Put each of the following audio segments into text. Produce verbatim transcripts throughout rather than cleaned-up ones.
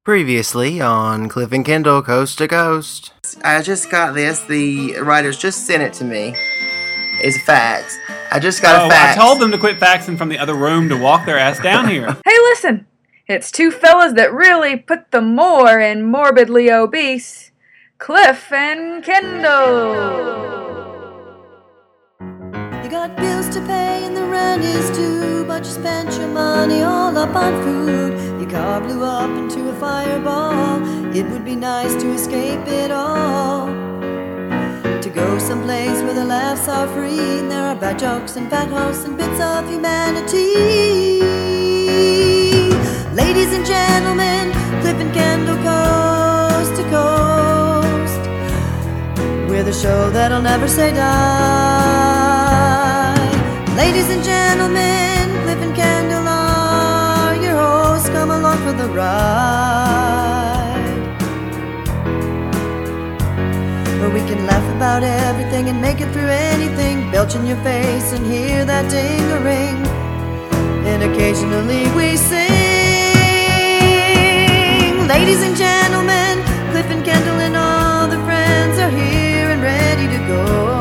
Previously on Cliff and Kendall, Coast to Coast. I just got this. The writers just sent it to me. It's fax. I just got oh, a fax. I told them to quit faxing from the other room to walk their ass down here. Hey, listen. It's two fellas that really put the more in morbidly obese. Cliff and Kendall. You got bills to pay and the rent is due, but you spent your money all up on food. Your car blew up into a fireball. It would be nice to escape it all, to go someplace where the laughs are free and there are bad jokes and bad hosts and bits of humanity. Ladies and gentlemen, Cliff and Kendall, Coast to Coast. We're the show that'll never say die. Ladies and gentlemen, Cliff and Kendall are your hosts. Come along for the ride, where we can laugh about everything and make it through anything. Belch in your face and hear that ding-a-ring, and occasionally we sing. Ladies and gentlemen, Cliff and Kendall and all the friends are here and ready to go.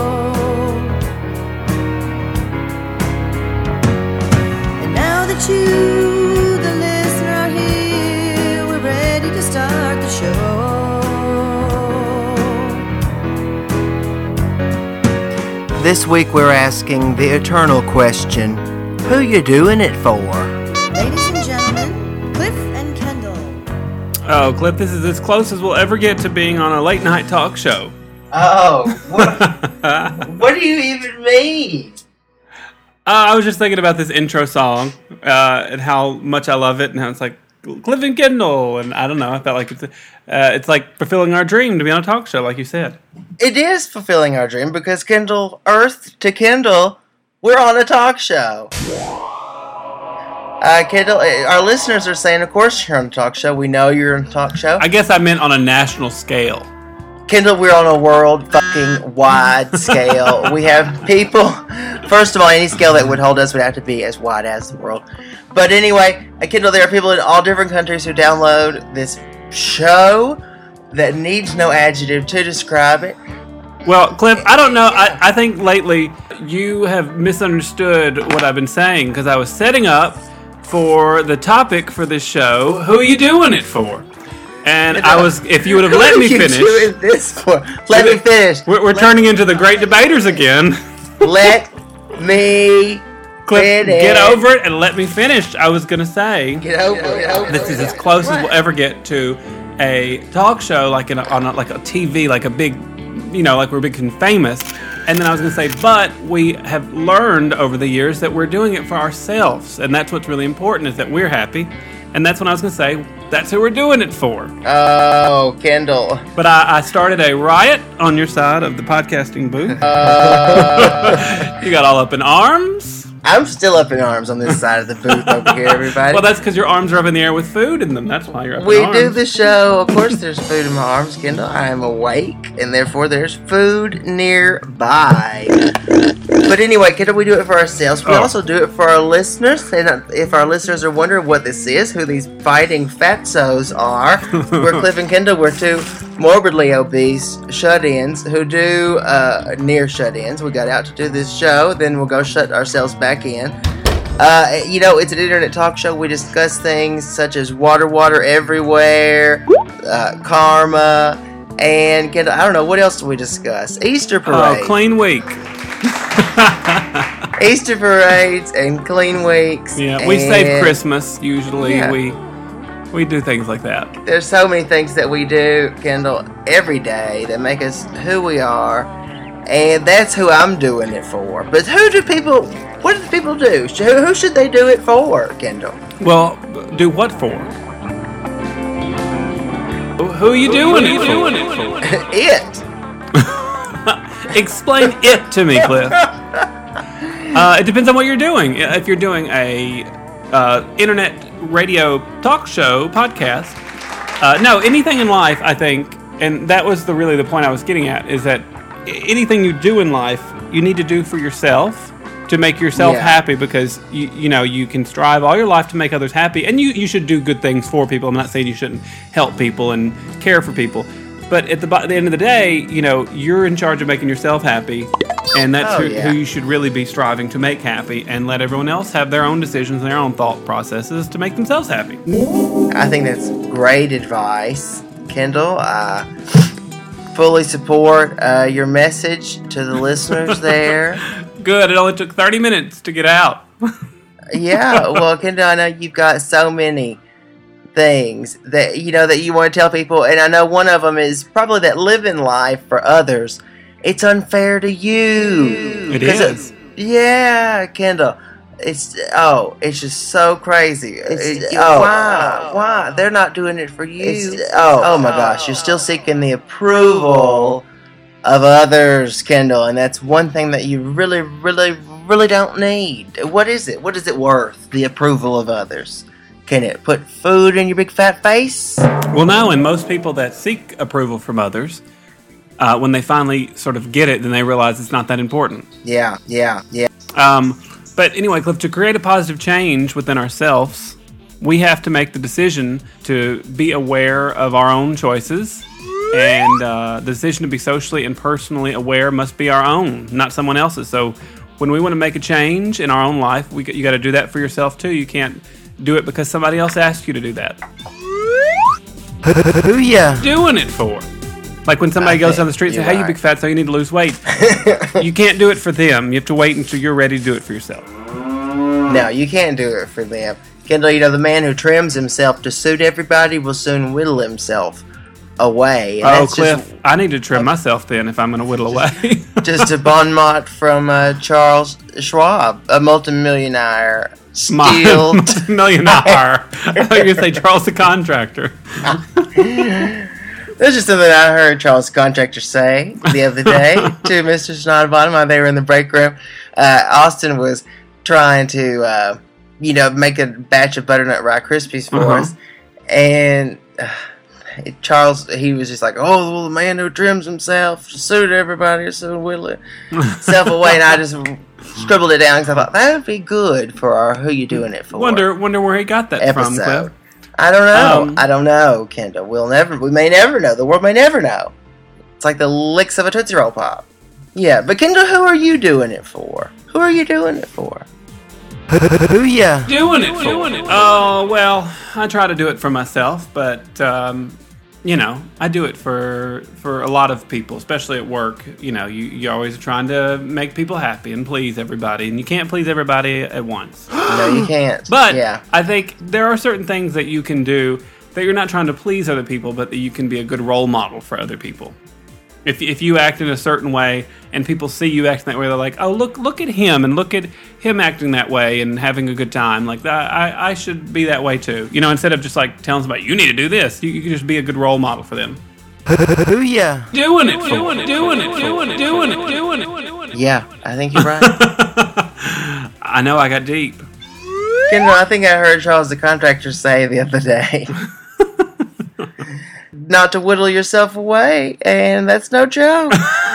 And now that you, the listener, are here, we're ready to start the show. This week we're asking the eternal question, who you doing it for? Ladies and gentlemen, Cliff and Kendall. Oh, Cliff, this is as close as we'll ever get to being on a late night talk show. Oh, what, what do you even mean? Uh, I was just thinking about this intro song uh, and how much I love it, and how it's like Cliff and Kendall, and I don't know. I felt like it's uh, it's like fulfilling our dream to be on a talk show, like you said. It is fulfilling our dream because Kendall, Earth to Kendall, we're on a talk show. Uh, Kendall, our listeners are saying, of course you're on a talk show. We know you're on a talk show. I guess I meant on a national scale. Kendall, we're on a world fucking wide scale. We have people, first of all, any scale that would hold us would have to be as wide as the world. But anyway, uh, Kendall, there are people in all different countries who download this show that needs no adjective to describe it. Well, Cliff, I don't know. I, I think lately you have misunderstood what I've been saying, because I was setting up for the topic for this show. Who are you doing it for? And I was, if you would have let me finish. Who are you doing this for? Let me finish. We're, we're let turning into the great debaters again. Let me Cliff, finish. Get over it and let me finish. I was going to say. Get over it. This is as close as we'll ever get to a talk show, like in a, on a, like a T V, like a big, you know, like we're big and famous. And then I was going to say, but we have learned over the years that we're doing it for ourselves. And that's what's really important, is that we're happy. And that's when I was going to say, that's who we're doing it for. Oh, Kendall. But I, I started a riot on your side of the podcasting booth. Uh, You got all up in arms. I'm still up in arms on this side of the booth over here, everybody. Well, that's because your arms are up in the air with food in them. That's why you're up we in arms. do the show. Of course, there's food in my arms, Kendall. I am awake, and therefore there's food nearby. But anyway, Kendall, we do it for ourselves. We Oh. also do it for our listeners. And if our listeners are wondering what this is, who these fighting fatzos are, we're Cliff and Kendall. We're two morbidly obese shut-ins who do uh, near shut-ins. We got out to do this show, then we'll go shut ourselves back in. Uh, you know, it's an internet talk show. We discuss things such as water, water everywhere, uh, karma, and Kendall, I don't know, what else do we discuss? Easter parade. Oh, clean week. Easter parades and clean weeks. Yeah, we save and Christmas usually. Yeah. We we do things like that. There's so many things that we do, Kendall, every day that make us who we are, and that's who I'm doing it for. But who do people? What do people do? Who, who should they do it for, Kendall? Well, do what for? Who are you doing it for? It. Explain it to me, Cliff. Uh, it depends on what you're doing. If you're doing a uh, internet radio talk show podcast, uh, no, anything in life, I think, and that was the really the point I was getting at, is that anything you do in life, you need to do for yourself to make yourself Yeah. happy because you you know you can strive all your life to make others happy, and you, you should do good things for people. I'm not saying you shouldn't help people and care for people, but at the, at the end of the day, you know, you're in charge of making yourself happy, and that's Oh, who, yeah. who you should really be striving to make happy, and let everyone else have their own decisions and their own thought processes to make themselves happy. I think that's great advice, Kendall. I fully support uh, your message to the listeners there. Good. It only took thirty minutes to get out. Yeah, well, Kendall, I know you've got so many things that you know that you want to tell people, and I know one of them is probably that living life for others, it's unfair to you. It 'Cause is. Yeah, Kendall. It's oh, it's just so crazy. It's, oh, why? Why? They're not doing it for you. oh, oh my gosh, you're still seeking the approval of others, Kendall, and that's one thing that you really, really, really don't need. What is it? What is it worth? The approval of others? Can it put food in your big fat face? Well, no, and most people that seek approval from others, uh, when they finally sort of get it, then they realize it's not that important. Yeah, yeah, yeah. Um, but anyway, Cliff, to create a positive change within ourselves, we have to make the decision to be aware of our own choices, and uh, the decision to be socially and personally aware must be our own, not someone else's. So when we want to make a change in our own life, we you got to do that for yourself too. You can't do it because somebody else asked you to do that. Who ya? Doing it for. Like when somebody I goes think down the street and says, you're hey, you right. big fat, so you need to lose weight. You can't do it for them. You have to wait until you're ready to do it for yourself. No, you can't do it for them. Kendall, you know, the man who trims himself to suit everybody will soon whittle himself away. And Oh, that's Cliff, just, I need to trim myself then if I'm going to whittle away. just a bon mot from uh, Charles Schwab, a multimillionaire. Still. Millionaire. I thought you were going to say Charles the Contractor. That's just something I heard Charles Contractor say the other day to Mister Snodbottom while they were in the break room. Uh, Austin was trying to, uh, you know, make a batch of butternut rye Krispies for Uh-huh. us, and uh, Charles, he was just like, "Oh, well, the man who trims himself to suit everybody, so whittle himself away." And I just scribbled it down because I thought that would be good for our "Who You Doing It For" Wonder wonder where he got that from, Cliff. episode. I don't know. Um, I don't know, Kendall. We'll never. We may never know. The world may never know. It's like the licks of a Tootsie Roll Pop. Yeah, but Kendall, who are you doing it for? Who are you doing it for? Who ya? Doing it, doing it. Oh, well, I try to do it for myself, but, um, you know, I do it for for a lot of people, especially at work. You know, you, you're always trying to make people happy and please everybody, and you can't please everybody at once. No, you can't. But yeah, I think there are certain things that you can do that you're not trying to please other people, but that you can be a good role model for other people. If if you act in a certain way and people see you acting that way, they're like, "Oh, look look at him and look at him acting that way and having a good time. Like I I should be that way too." You know, instead of just like telling somebody you need to do this, you, you can just be a good role model for them. who ya? Doing it, doing it, doing it, doing it, doing it, doing it, doing it. Yeah, I think you're right. I know I got deep. Kendall, I think I heard Charles the Contractor say the other day. Not to whittle yourself away, and that's no joke.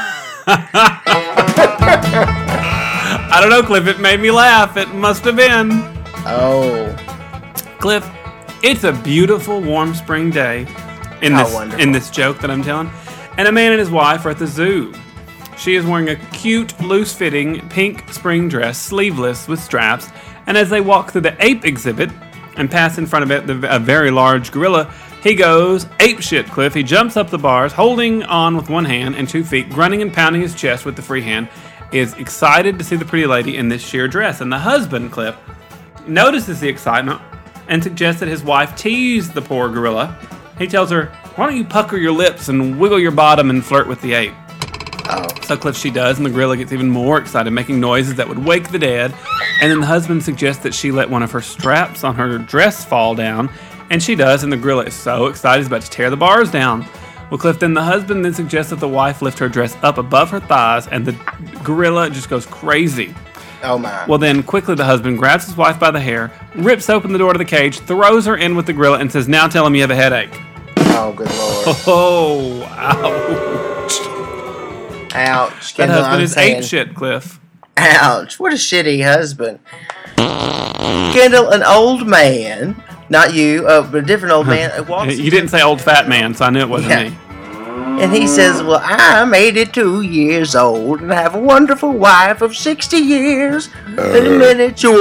I don't know, Cliff. It made me laugh. It must have been. Oh, Cliff, it's a beautiful warm spring day in How this wonderful. in this joke that I'm telling. And a man and his wife are at the zoo. She is wearing a cute, loose-fitting pink spring dress, sleeveless with straps. And as they walk through the ape exhibit and pass in front of it the, a very large gorilla, he goes ape shit, Cliff. He jumps up the bars, holding on with one hand and two feet, grunting and pounding his chest with the free hand. Is excited to see the pretty lady in this sheer dress. And the husband, Cliff, notices the excitement and suggests that his wife tease the poor gorilla. He tells her, "Why don't you pucker your lips and wiggle your bottom and flirt with the ape?" oh. So Cliff, she does, and the gorilla gets even more excited, making noises that would wake the dead. And then the husband suggests that she let one of her straps on her dress fall down, and she does, and the gorilla is so excited he's about to tear the bars down. Well, Cliff, then the husband then suggests that the wife lift her dress up above her thighs, and the gorilla just goes crazy. Oh my. Well, then quickly the husband grabs his wife by the hair, rips open the door to the cage, throws her in with the gorilla, and says, "Now tell him you have a headache." Oh, good lord. Oh, ouch. Ouch. That Kendall, husband I'm is saying, ape shit, Cliff. Ouch, what a shitty husband. Kendall, an old man, not you, uh, but a different old man. Walks You didn't say old fat man, so I knew it wasn't Yeah. me. And he says, well, I'm eighty-two years old and I have a wonderful wife of sixty years. And a minute you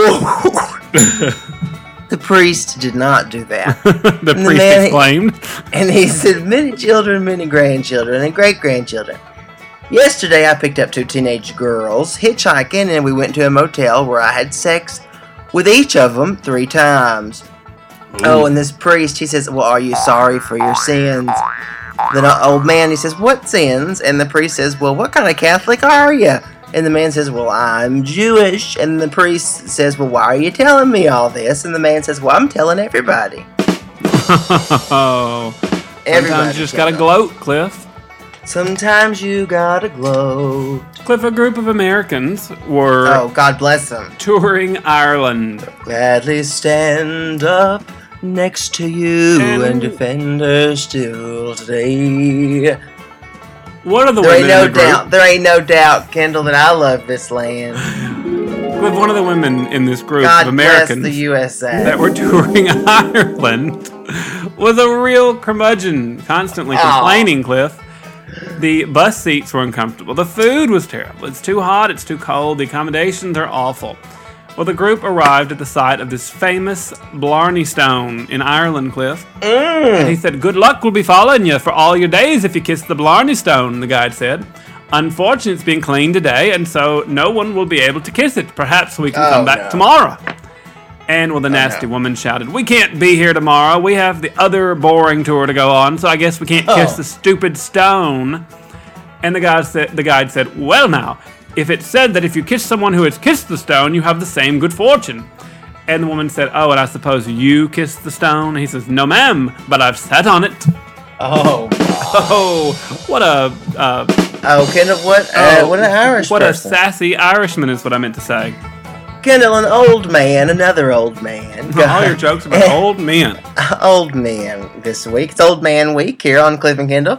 The priest did not do that. the the priest man- exclaimed. And he said, many children, many grandchildren, and great-grandchildren. Yesterday I picked up two teenage girls hitchhiking and we went to a motel where I had sex with each of them three times. Oh, and this priest, he says, well, are you sorry for your sins? The old man, he says, what sins? And the priest says, well, what kind of Catholic are you? And the man says, well, I'm Jewish. And the priest says, well, why are you telling me all this? And the man says, well, I'm telling everybody. Oh, Everybody sometimes you just gotta knows. gloat, Cliff. Sometimes you gotta glow. Cliff, a group of Americans were Oh, God bless them. touring Ireland. Gladly stand up next to you And- and defend her still today. What are the There ain't women no in the group? doubt, there ain't no doubt, Kendall, that I love this land. Cliff, one of the women in this group God of bless Americans the U S A. that were touring Ireland was a real curmudgeon, constantly Aw. complaining, Cliff. The bus seats were uncomfortable. The food was terrible. It's too hot, it's too cold, the accommodations are awful. Well, the group arrived at the site of this famous Blarney Stone in Ireland, Cliff. And he said, good luck will be following you for all your days if you kiss the Blarney Stone, the guide said. Unfortunately, it's being cleaned today, and so no one will be able to kiss it. Perhaps we can Oh, come back no. tomorrow. And well, the nasty no. woman shouted, we can't be here tomorrow. We have the other boring tour to go on, so I guess we can't kiss Oh. the stupid stone. And the guy said, the guide said, well now, if it said that if you kiss someone who has kissed the stone, you have the same good fortune. And the woman said, oh, and I suppose you kissed the stone? He says, no ma'am, but I've sat on it. Oh, Oh, what a uh, oh, Kendall, what? Uh, oh, what an Irish what person. a sassy Irishman is what I meant to say. Kendall, an old man, another old man. All your jokes about old men. Old man this week. It's Old Man Week here on Cliff and Kendall.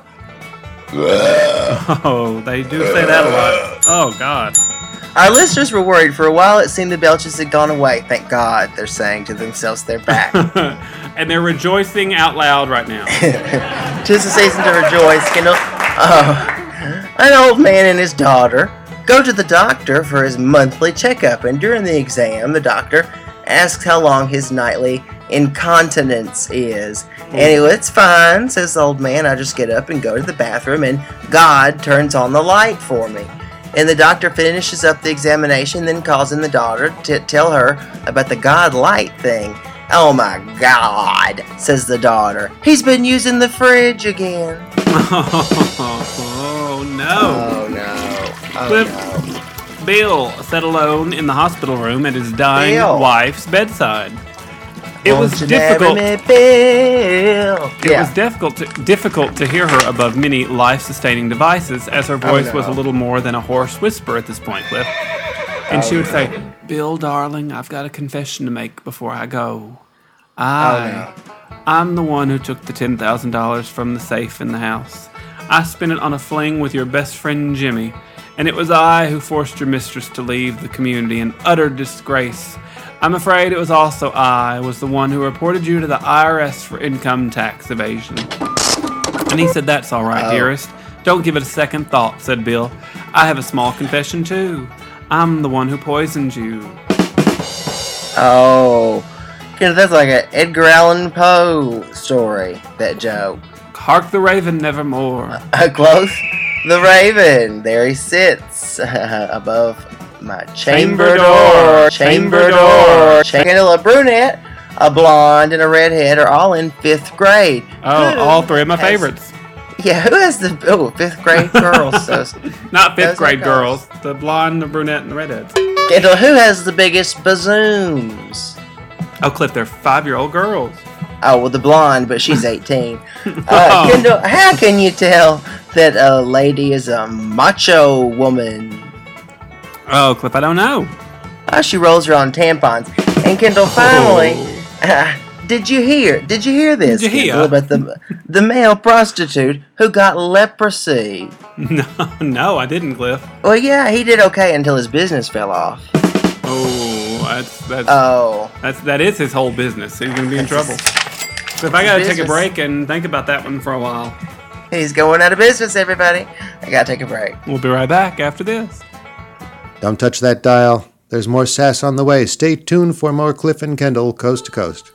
Oh, they do say that a lot. Oh God. Our listeners were worried. For a while, it seemed the belches had gone away. Thank God, they're saying to themselves, they're back. And they're rejoicing out loud right now. Tis the season to rejoice, Kendall. Oh, an old man and his daughter go to the doctor for his monthly checkup, and during the exam, the doctor asks how long his nightly incontinence is. Anyway, it's fine, says the old man. I just get up and go to the bathroom, and God turns on the light for me. And the doctor finishes up the examination, then calls in the daughter to tell her about the God light thing. Oh my God, says the daughter. He's been using the fridge again. Oh no. Oh no. Oh Cliff, no. Bill sat alone in the hospital room at his dying Bill. wife's bedside. It Won't was you marry difficult. me, Bill? It Yeah. was difficult to, difficult to hear her above many life-sustaining devices, as her voice was a no. little more than a hoarse whisper at this point, Cliff. And she would say, Bill, darling, I've got a confession to make before I go. I, I'm the one who took the ten thousand dollars from the safe in the house. I spent it on a fling with your best friend, Jimmy, and it was I who forced your mistress to leave the community in utter disgrace. I'm afraid it was also I was the one who reported you to the I R S for income tax evasion. And he said, that's all right, Oh. dearest. Don't give it a second thought, said Bill. I have a small confession, too. I'm the one who poisoned you. Oh. You know, that's like an Edgar Allan Poe story, that joke. Hark the raven nevermore. Uh, close the raven. There he sits above my chamber, Chamber door. door. Chamber Chamber door. door. Kendall, a brunette, a blonde, and a redhead are all in fifth grade. Oh, Who all three of my has- favorites. Yeah, who has the oh fifth grade girls? So, Not Those fifth grade are girls. The blonde, the brunette, and the redheads. Kendall, who has the biggest bazooms? Oh, Cliff, they're five-year-old girls. Oh, well, the blonde, but she's eighteen. Uh, Oh. Kendall, how can you tell that a lady is a macho woman? Oh, Cliff, I don't know. Oh, she rolls around tampons. And Kendall, finally, uh, Did you hear? Did you hear this? Did you hear? Kendall, about the the male prostitute who got leprosy? No, no, I didn't, Cliff. Well, yeah, he did okay until his business fell off. Oh, that's that's Oh, that's that is his whole business. He's gonna be in trouble. So if I gotta take a business. break and think about that one for a while, he's going out of business, everybody. I gotta take a break. we'll be right back after this. Don't touch that dial. There's more sass on the way. Stay tuned for more Cliff and Kendall Coast to Coast.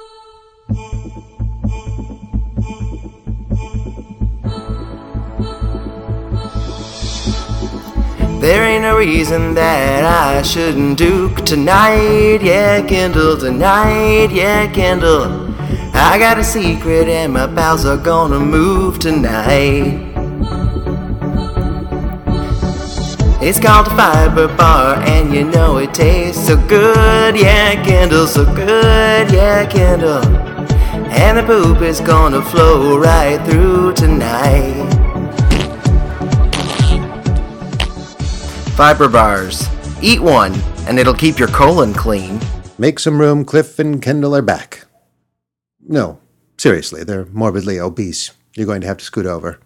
There ain't no reason that I shouldn't duke tonight, yeah, Kendall, tonight, yeah, Kendall. I got a secret and my pals are gonna move tonight. It's called a fiber bar and you know it tastes so good, yeah, Kendall, so good, yeah, Kendall. And the poop is gonna flow right through tonight. Fiber bars. Eat one, and it'll keep your colon clean. Make some room. Cliff and Kendall are back. No, seriously, they're morbidly obese. You're going to have to scoot over.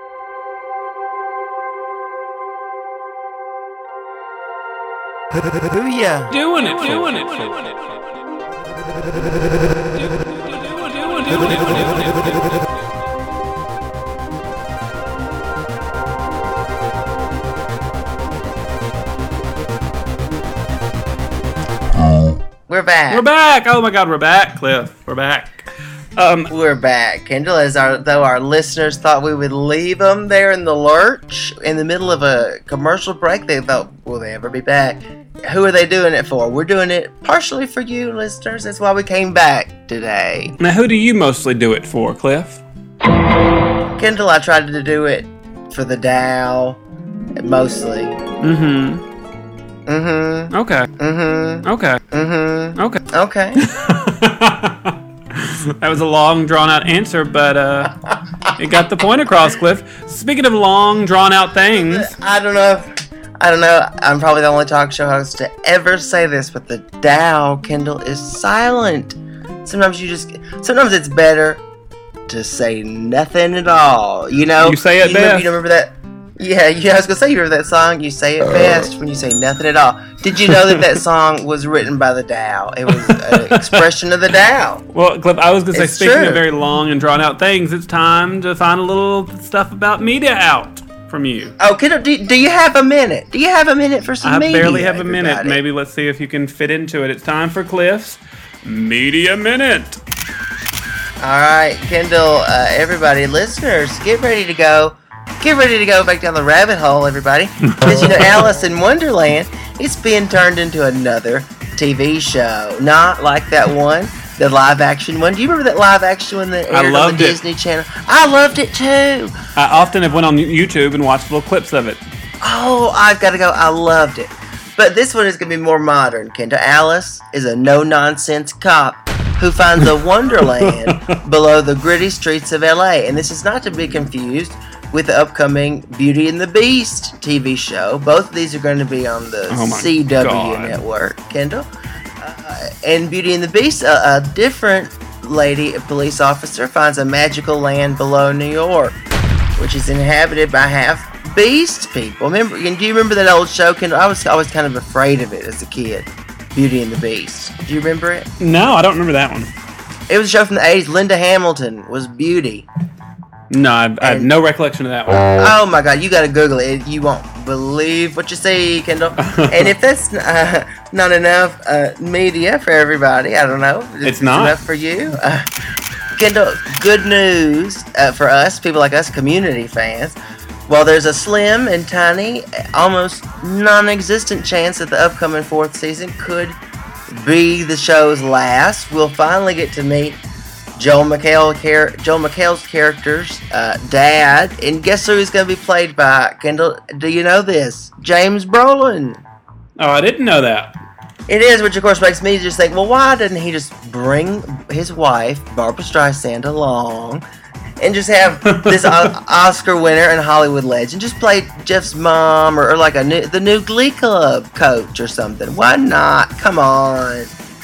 Booyah. Doing it, doing it, doing it. Doing it, doing it. We're back. We're back. Oh my God, we're back, Cliff. We're back. Um, We're back. Kendall, as our though our listeners thought we would leave them there in the lurch in the middle of a commercial break, they thought, will they ever be back? Who are they doing it for? We're doing it partially for you, listeners. That's why we came back today. now, who do you mostly do it for, Cliff? Kendall, I tried to do it for the Dow, mostly. Mm-hmm. Mm-hmm. Okay. Mm-hmm. Okay. Mm-hmm. Okay. Okay. That was a long, drawn-out answer, but uh, it got the point across, Cliff. Speaking of long, drawn-out things, I don't know if, I don't know. I'm probably the only talk show host to ever say this, but the Dow, Kendall, is silent. Sometimes you just, sometimes it's better to say nothing at all. You know, You say it you remember, best. you remember that? Yeah, yeah. I was gonna say you remember that song. You say it best when you say nothing at all. Did you know that that song was written by the Dow? It was an expression of the Dow. well, Cliff, I was going to say, It's speaking true. of very long and drawn-out things, it's time to find a little stuff about media out from you. Oh, Kendall, do, do you have a minute? Do you have a minute for some I media? barely have a minute. everybody? Maybe let's see if you can fit into it. It's time for Cliff's Media Minute. All right, Kendall, uh, everybody, listeners, get ready to go. Get ready to go back down the rabbit hole, everybody. Because, you know, Alice in Wonderland, it's being turned into another T V show. Not like that one, the live-action one. Do you remember that live-action one that I aired on loved the it. Disney Channel? I loved it, too. I often have went on YouTube and watched little clips of it. Oh, I've got to go. I loved it. But this one is going to be more modern, Kendall. Alice is a no-nonsense cop who finds a wonderland below the gritty streets of L A. And this is not to be confused with the upcoming Beauty and the Beast T V show. Both of these are going to be on the Oh my C W God. network, Kendall. Uh, and Beauty and the Beast, a, a different lady, a police officer, finds a magical land below New York, which is inhabited by half beast people. Remember? And do you remember that old show, Kendall? I was always kind of afraid of it as a kid. Beauty and the Beast. Do you remember it? No, I don't remember that one. It was a show from the eighties. Linda Hamilton was Beauty. No, I, I have And- no recollection of that one. Oh my God, you gotta Google it. You won't believe what you see, Kendall. And if that's uh, not enough uh, media for everybody, I don't know. It's not. enough for you. Uh, Kendall, good news uh, for us, people like us, community fans. While there's a slim and tiny, almost non-existent chance that the upcoming fourth season could be the show's last, we'll finally get to meet Joel McHale, char- Joel McHale's character's uh, dad, and guess who he's going to be played by? Kendall, do you know this? James Brolin. Oh, I didn't know that. It is, which of course makes me just think, well, why didn't he just bring his wife, Barbara Streisand, along and just have this o- Oscar winner and Hollywood legend just play Jeff's mom or, or like a new, the new Glee Club coach or something? Why not? Come on. Come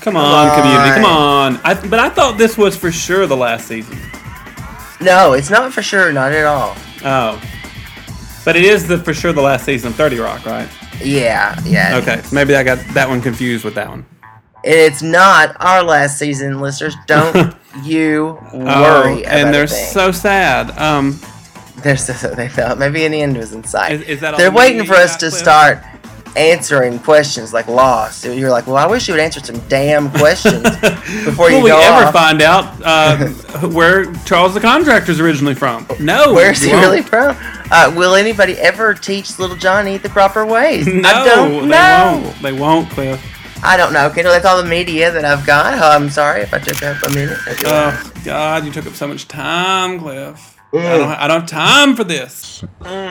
Come on, community. Come on. I, but I thought this was for sure the last season. No, it's not for sure. Not at all. Oh. But it is the for sure the last season of thirty Rock, right? Yeah, yeah. Okay, maybe I got that one confused with that one. And it's not our last season, listeners. Don't you worry Oh, about and they're a thing. so sad. Um, They're so, so they felt maybe an end was in sight. Is- is that all they're the waiting media for you us got, to Cliff? start answering questions like Lost. You're like, well, I wish you would answer some damn questions before you will we go ever off. find out uh, where Charles the Contractor's originally from? No. Where's he we won't. really from? Uh, will anybody ever teach little Johnny the proper ways? No, I don't they know. won't. They won't, Cliff. I don't know, Kendall. That's all the media that I've got. Oh, I'm sorry if I took up a minute. Oh, God, you took up so much time, Cliff. Mm. I, don't, I don't have time for this.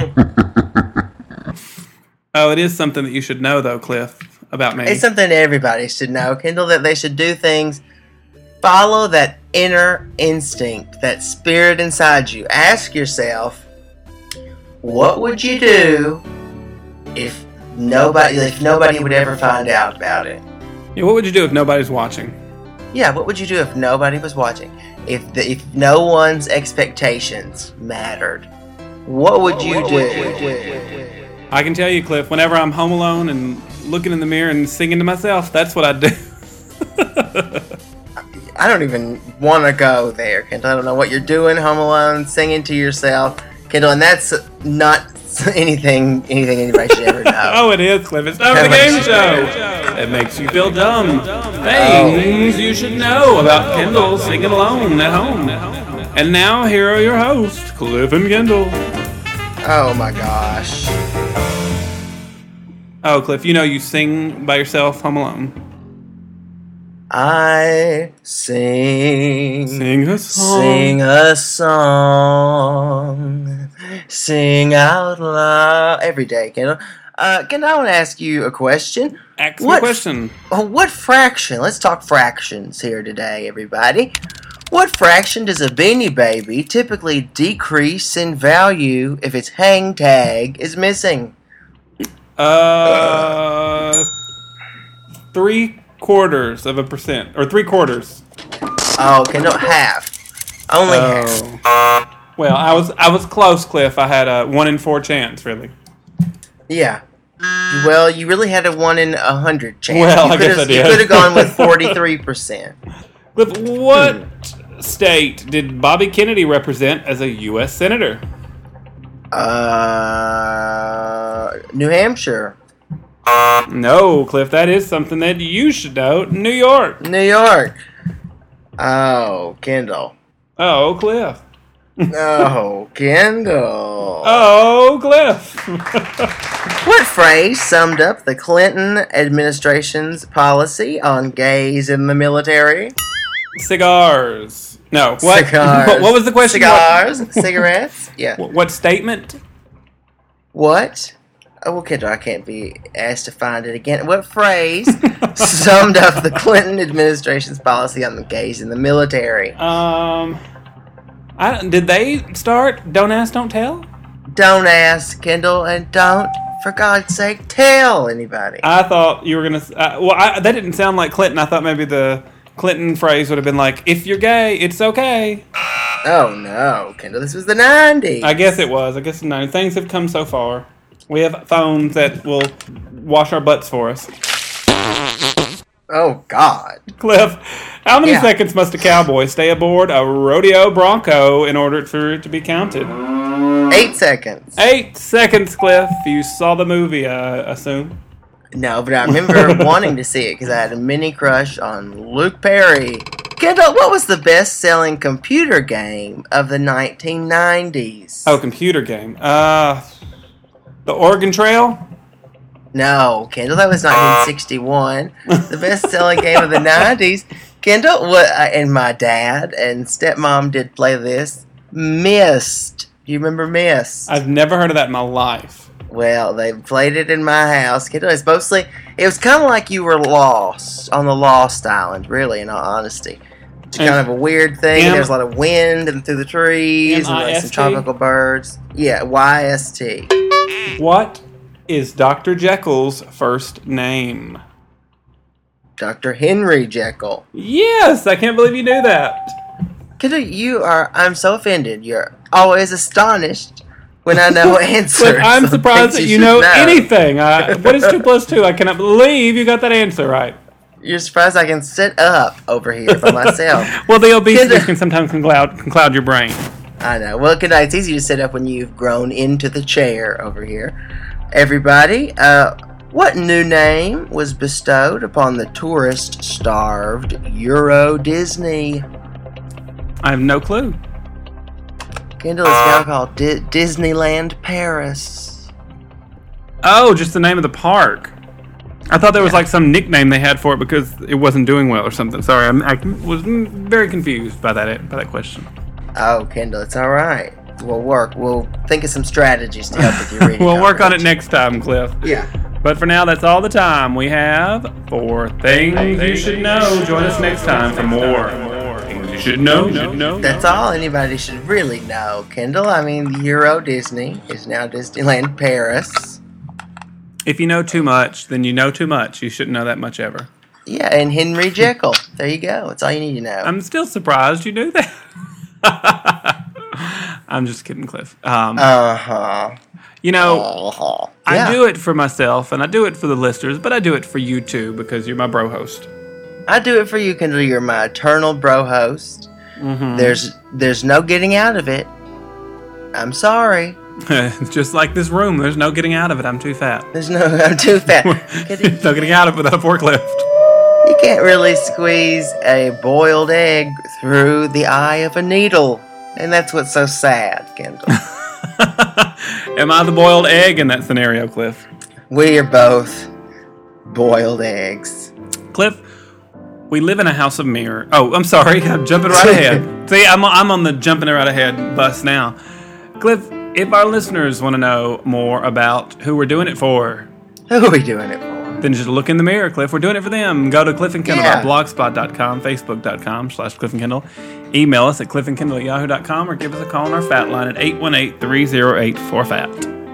Oh, it is something that you should know, though, Cliff, about me. It's something everybody should know, Kendall, that they should do things. Follow that inner instinct, that spirit inside you. Ask yourself, what would you do if nobody, if nobody would ever find out about it? Yeah, what would you do if nobody's watching? Yeah, what would you do if nobody was watching? If the, if no one's expectations mattered, what would you do? I can tell you, Cliff, whenever I'm home alone and looking in the mirror and singing to myself, that's what I do. I don't even want to go there, Kendall. I don't know what you're doing home alone, singing to yourself, Kendall, and that's not anything anything anybody should ever know. Oh, it is, Cliff. It's time for the game show. It makes you feel dumb. Things you should know about Kendall singing alone at home. And now, here are your hosts, Cliff and Kendall. Oh my gosh. Oh, Cliff, you know you sing by yourself home alone. I sing, Sing a song. sing a song, sing out loud every day, Kendall. Uh, Kendall, I want to ask you a question. Ask me a What- question. Oh, what fraction? Let's talk fractions here today, everybody. What fraction does a Beanie Baby typically decrease in value if its hang tag is missing? Uh, three quarters of a percent. Or three quarters. Oh, Kendall, half. Only half. Oh. Well, I was I was close, Cliff. I had a one in four chance, really. Yeah. Well, you really had a one in a hundred chance. Well, you I guess could've- I did. You could have gone with forty-three percent. Cliff, what state did Bobby Kennedy represent as a U S senator? Uh, New Hampshire, No, Cliff, that is something that you should know. New York. New York. Oh, Kendall. Oh, Cliff. Oh, Kendall. Oh, Cliff. What phrase summed up the Clinton administration's policy on gays in the military? Cigars. No. What? Cigars. What was the question? Cigars? Cigarettes? Yeah. What, what statement? What? Oh, well, Kendall, I can't be asked to find it again. What phrase summed up the Clinton administration's policy on the gays in the military? Um, I don't- did they start Don't Ask, Don't Tell? Don't ask, Kendall, and don't, for God's sake, tell anybody. I thought you were gonna. Uh, well, I, that didn't sound like Clinton. I thought maybe the Clinton phrase would have been like, "If you're gay, it's okay." Oh, no, Kendall, this was the nineties. I guess it was. I guess no. Things have come so far. We have phones that will wash our butts for us. Oh, God. Cliff, how many Yeah. seconds must a cowboy stay aboard a rodeo bronco in order for it to be counted? Eight seconds. Eight seconds, Cliff. You saw the movie, I assume. No, but I remember wanting to see it because I had a mini crush on Luke Perry. Kendall, what was the best-selling computer game of the nineteen nineties? Oh, computer game. Uh, the Oregon Trail? No, Kendall, that was nineteen sixty-one. The best-selling game of the nineties. Kendall, what? uh, And my dad and stepmom did play this. Myst. Do you remember Myst? I've never heard of that in my life. Well, they played it in my house. Kendall, it's mostly, it was kind of like you were lost on the Lost Island, really, in all honesty. It's And- kind of a weird thing. M- There's a lot of wind and through the trees and like M I S some T? tropical birds. Yeah, Y S T. What is Doctor Jekyll's first name? Doctor Henry Jekyll. Yes, I can't believe you knew that. Kendall, you are, I'm so offended. You're always astonished when I know answers. But I'm of surprised things that you should know, anything. I, what is two plus two? I cannot believe you got that answer right. You're surprised I can sit up over here by myself. Well, the obesity Kendall- can sometimes can cloud, can cloud your brain. I know. Well, good night. It's easy to sit up when you've grown into the chair over here. Everybody, uh, what new name was bestowed upon the tourist-starved Euro Disney? I have no clue. Kendall is now called Di- Disneyland Paris. Oh, just the name of the park. I thought there was like some nickname they had for it because it wasn't doing well or something. Sorry, I'm, I was very confused by that by that question. Oh, Kendall, it's all right. We'll work. We'll think of some strategies to help with your reading. We'll work on it comprehension. next time, Cliff. Yeah. But for now, that's all the time we have for Things You Should Know. Join us next time for more Things You Should Know. That's all anybody should really know, Kendall. I mean, Euro Disney is now Disneyland Paris. If you know too much, then you know too much. You shouldn't know that much ever. Yeah, and Henry Jekyll. There you go. That's all you need to know. I'm still surprised you knew that. I'm just kidding, Cliff. Um, Uh-huh. you know, Uh-huh. I Yeah. do it for myself, and I do it for the listeners, but I do it for you too, because you're my bro host. I do it for you, Kendall. You're my eternal bro host. Mm-hmm. There's there's no getting out of it. I'm sorry. Just like this room, there's no getting out of it. I'm too fat. There's no, I'm too fat. There's no getting out of it without a forklift. You can't really squeeze a boiled egg through the eye of a needle. And that's what's so sad, Kendall. Am I the boiled egg in that scenario, Cliff? We are both boiled eggs. Cliff, we live in a house of mirror. Oh, I'm sorry. I'm jumping right ahead. See, I'm, I'm on the jumping right ahead bus now. Cliff, if our listeners want to know more about who we're doing it for, Who are we doing it for? then just look in the mirror, Cliff. We're doing it for them. Go to Cliff and Kendall Yeah. at blogspot dot com, facebook dot com slash Cliff and Kendall. Email us at cliffandkendall at yahoo dot com or give us a call on our fat line at eight one eight, three oh eight, four fat.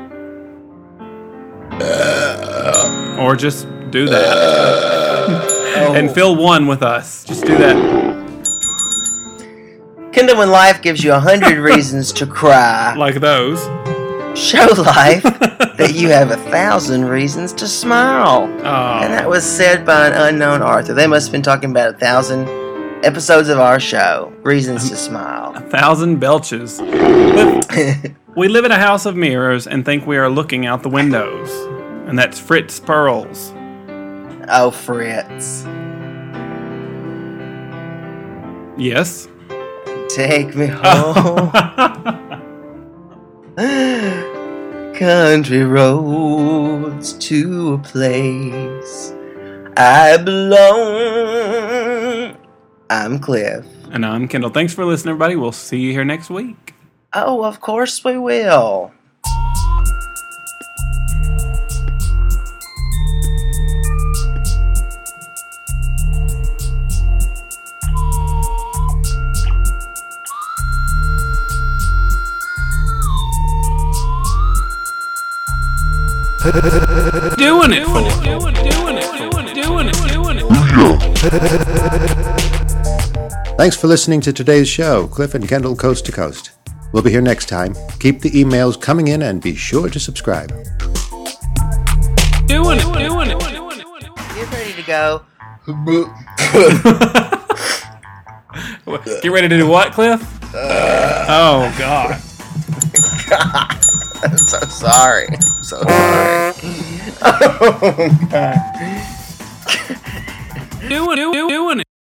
Or just do that. And fill one with us. Just do that. Kendall, when life gives you a hundred reasons to cry, Like those. show life that you have a thousand reasons to smile. Oh. And that was said by an unknown author. They must have been talking about a thousand episodes of our show. Reasons to smile. Thousand belches. Cliff, we live in a house of mirrors and think we are looking out the windows. And that's Fritz Perls. Oh, Fritz. Yes. Take me home. Country roads to a place I belong. I'm Cliff. And I'm Kendall. Thanks for listening, everybody. We'll see you here next week. Oh, of course we will. Doing it for doing it, doing it, doing it, doing it, doing it. Thanks for listening to today's show, Cliff and Kendall Coast to Coast. We'll be here next time. Keep the emails coming in and be sure to subscribe. Doing it, doing it. Get ready to go. Get ready to do what, Cliff? Oh, God. I'm so sorry. I'm so sorry. Oh, God. Doing it, doing it.